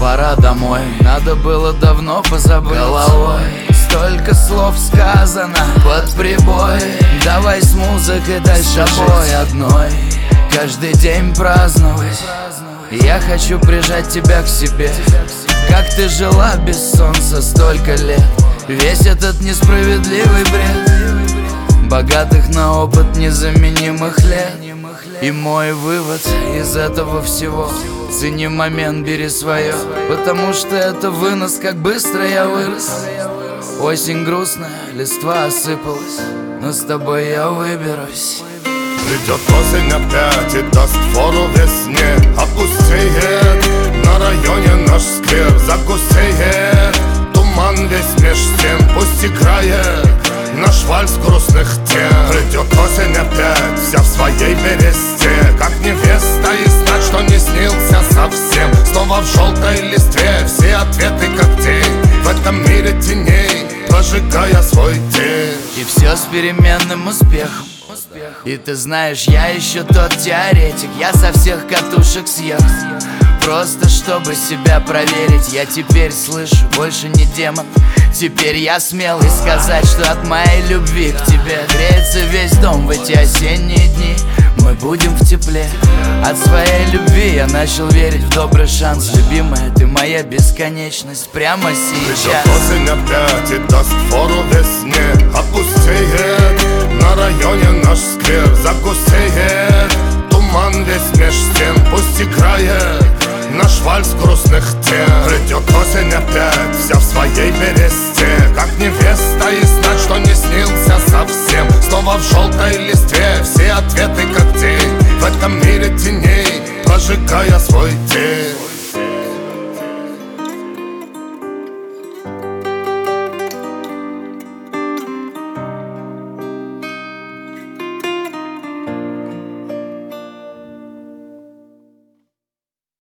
пора домой. Надо было давно позабыть головой. Столько слов сказано под прибой. Давай с музыкой дальше бой одной. Каждый день праздновать. Я хочу прижать тебя к себе. Как ты жила без солнца столько лет. Весь этот несправедливый бред богатых на опыт незаменимых лет. И мой вывод из этого всего: цени момент, бери свое, потому что это вынос, как быстро я вырос. Осень грустная, листва осыпалась, но с тобой я выберусь. Придет осень опять и даст фору весне. Опустеет на районе наш сквер, загустеет туман весь меж стен. Пусть играет наш вальс грустных тем. Придет осень опять, вся в своей бересте, как невеста, и знать, что не снился совсем. Снова в желтой листве все ответы, как тень в этом мире теней, прожигая свой день. И все с переменным успехом. И ты знаешь, я еще тот теоретик. Я со всех катушек съехал, просто чтобы себя проверить. Я теперь слышу, больше не демон. Теперь я смелый сказать, что от моей любви к тебе греется весь дом в эти осенние дни. Мы будем в тепле. От своей любви я начал верить в добрый шанс. Любимая, ты моя бесконечность прямо сейчас. Придет осень опять и даст фору весне. Опустеет на районе наш сквер, загустеет туман весь меж стен. Пусть играет наш вальс грустных тем. Придет осень опять, вся в своей бересте, как невеста, и знать, что не снился совсем. Снова в желтой листве все ответы, как тень в этом мире теней, прожигая свой день.